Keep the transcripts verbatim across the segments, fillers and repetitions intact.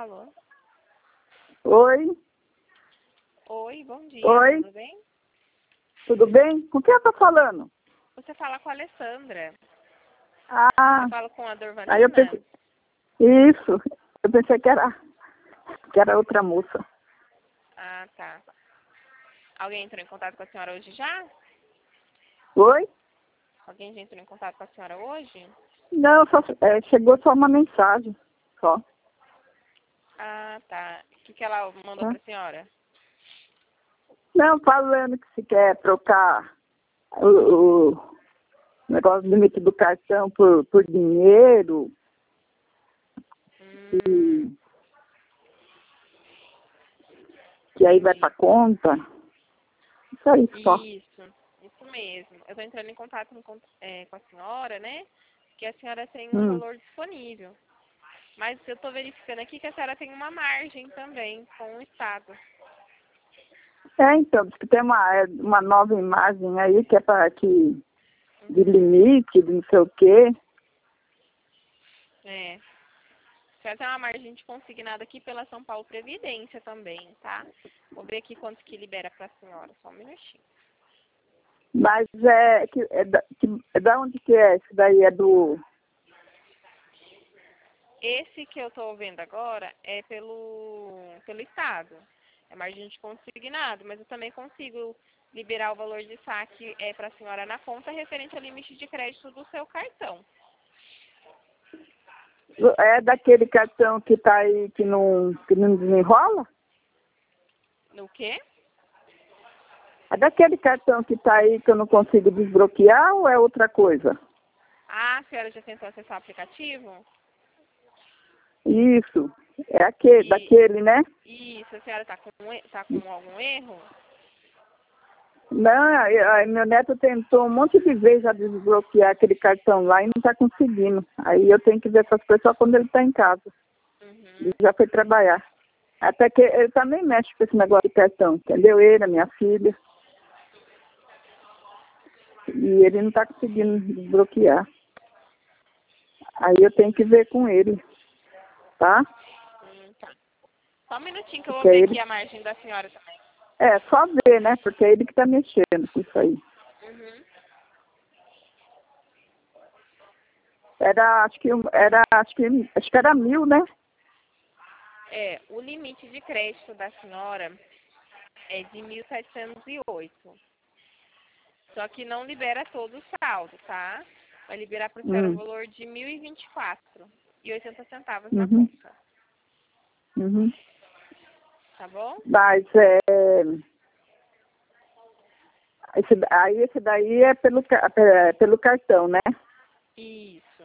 Alô? Oi? Oi, bom dia. Oi? Tudo bem? Tudo bem? Com quem eu tô falando? Você fala com a Alessandra. Ah, Eu falo com a Dorvanina? aí eu pensei... Isso. Eu pensei que era, que era outra moça. Ah, tá. Alguém entrou em contato com a senhora hoje já? Oi? Alguém já entrou em contato com a senhora hoje? Não, só, é, chegou só uma mensagem. Só. Ah, tá. O que, que ela mandou Tá. pra senhora? Não, falando que se quer trocar o, o negócio do limite do cartão por, por dinheiro. Hum, E, que aí vai pra conta. Isso aí só. isso, isso mesmo. Eu tô entrando em contato com, é, com a senhora, né? Que a senhora tem um Hum. valor disponível. Mas eu tô verificando aqui que a senhora tem uma margem também com o Estado. É, então, diz que tem uma, é, uma nova imagem aí que é para que de limite, de não sei o quê. É. Já tem uma margem de consignado aqui pela São Paulo Previdência também, tá? Vou ver aqui quanto que libera pra senhora, só um minutinho. Mas é, que, é, da, que, é da onde que é? Isso daí é do... Esse que eu tô vendo agora é pelo, pelo Estado. É margem de consignado, mas eu também consigo liberar o valor de saque é, pra senhora na conta referente ao limite de crédito do seu cartão. É daquele cartão que tá aí, que não, que não desenrola? No quê? É daquele cartão que tá aí que eu não consigo desbloquear ou é outra coisa? Ah, a senhora já tentou acessar o aplicativo? Isso. É aquele, E, daquele, né? isso, a senhora tá com, e- tá com algum erro? Não, aí- aí meu neto tentou um monte de vezes já desbloquear aquele cartão lá e não está conseguindo. Aí eu tenho que ver essas coisas só quando ele está em casa. Uhum. Ele já foi trabalhar. Até que ele também mexe com esse negócio de cartão, entendeu? Ele, a minha filha. E ele não está conseguindo desbloquear. Aí eu tenho que ver com ele, tá? Hum, tá. Só um minutinho que eu vou Porque ver ele... aqui a margem da senhora também. É, só ver, né? Porque é ele que está mexendo com isso aí. Uhum. Era, acho que, um- era, acho que, acho que era mil, né? É, o limite de crédito da senhora é de mil setecentos e oito. Só que não libera todo o saldo, tá? Vai liberar para a senhora o Hum. valor de mil e vinte e quatro e oitenta centavos na Uhum. conta. Uhum. Tá bom? Mas é... Esse, aí esse daí é pelo, ca- é pelo cartão, né? Isso.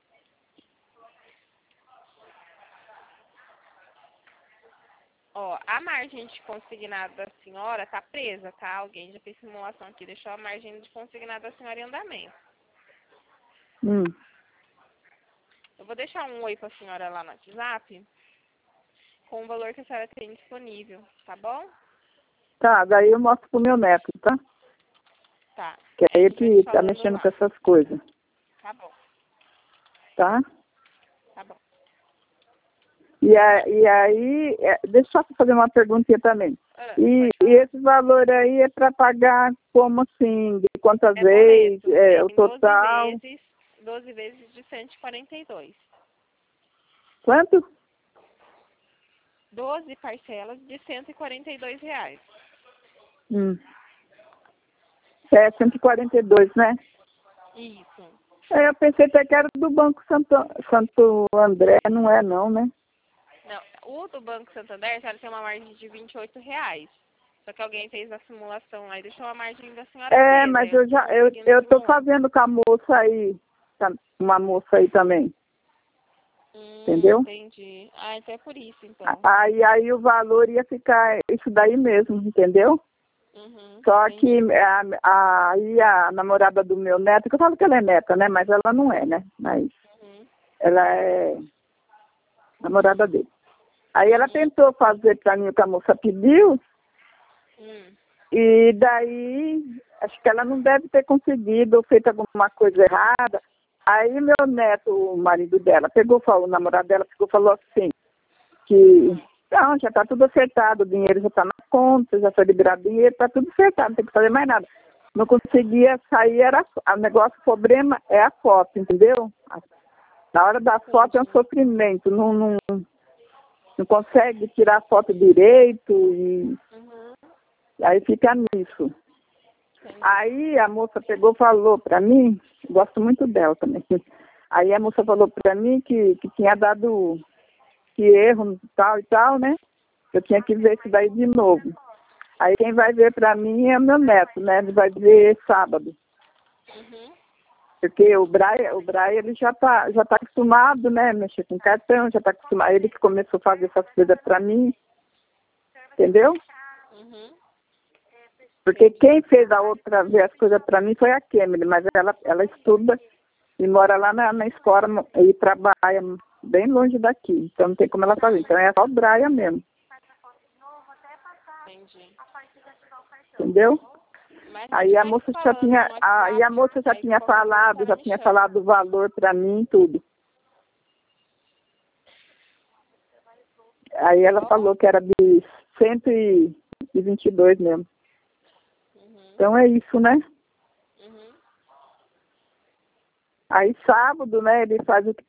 Ó, a margem de consignado da senhora tá presa, tá? Alguém já fez simulação aqui, deixou a margem de consignado da senhora em andamento. Hum. Eu vou deixar um oi pra senhora lá no WhatsApp com o valor que a senhora tem disponível, tá bom? Tá, daí eu mostro pro meu neto, tá? Tá. Que é A ele gente vai se que tá falando mexendo lá. com essas coisas, Tá bom, tá? tá bom. E, a, e aí, é, deixa eu só fazer uma perguntinha também. Ah, E, pode e falar. esse valor aí é para pagar como assim? De quantas É vezes? boleto. É, É o em doze total? vezes, doze vezes de cento e quarenta e dois. Quanto? doze parcelas de cento e quarenta e dois reais. Hum. É cento e quarenta e dois, né? Isso. É, eu pensei até que era do Banco Santo, Santo André, não é não, né? Não, o do Banco Santander, a senhora tem uma margem de vinte e oito reais. Só que alguém fez a simulação lá e deixou a margem da senhora É, presa. mas Eu eu não tô já, eu, conseguindo eu tô simular. fazendo com a moça aí, tá- uma moça aí também, Hum, entendeu? entendi. Ah, então é por isso, então. Aí, aí o valor ia ficar isso daí mesmo, entendeu? Uhum, Só que entendi. a, a, aí a namorada do meu neto, que eu falo que ela é neta, né? Mas ela não é, né? Mas Uhum, ela é namorada dele. Aí ela uhum, tentou fazer pra mim o que a moça pediu, hum. e daí acho que ela não deve ter conseguido ou feito alguma coisa errada. Aí meu neto, o marido dela, pegou, falou, o namorado dela pegou e falou assim, que não, já está tudo acertado, o dinheiro já está na conta, já foi liberado dinheiro, está tudo acertado, não tem que fazer mais nada. Não conseguia sair, era o negócio, o problema é a foto, entendeu? Na hora da foto é um sofrimento, não, não, não consegue tirar a foto direito e Uhum. aí fica nisso. Entendi. Aí a moça pegou e falou para mim, gosto muito dela também, aí a moça falou para mim que, que tinha dado que erro tal e tal, né? Eu tinha que ver isso daí de novo. Aí quem vai ver para mim é o meu neto, né? Ele vai ver sábado. Uhum. Porque o Braia, o Braia ele já tá, já tá acostumado, né? Mexer com cartão, já tá acostumado. Ele que começou a fazer essas coisas para mim. Entendeu? Uhum. Porque quem fez a outra vez as coisas para mim foi a Kemily, mas ela, ela estuda e mora lá na, na escola e trabalha bem longe daqui. Então não tem como ela fazer. Então é só o Braia mesmo. Entendi. Entendeu? Mas Aí a vai moça já falando tinha, no aí a WhatsApp, moça já aí tinha qualquer coisa falado, ela já me tinha chama. falado o valor para mim e tudo. Aí ela falou que era de cento e vinte e dois mesmo. Uhum. Então é isso, né? Uhum. Aí sábado, né, ele faz o que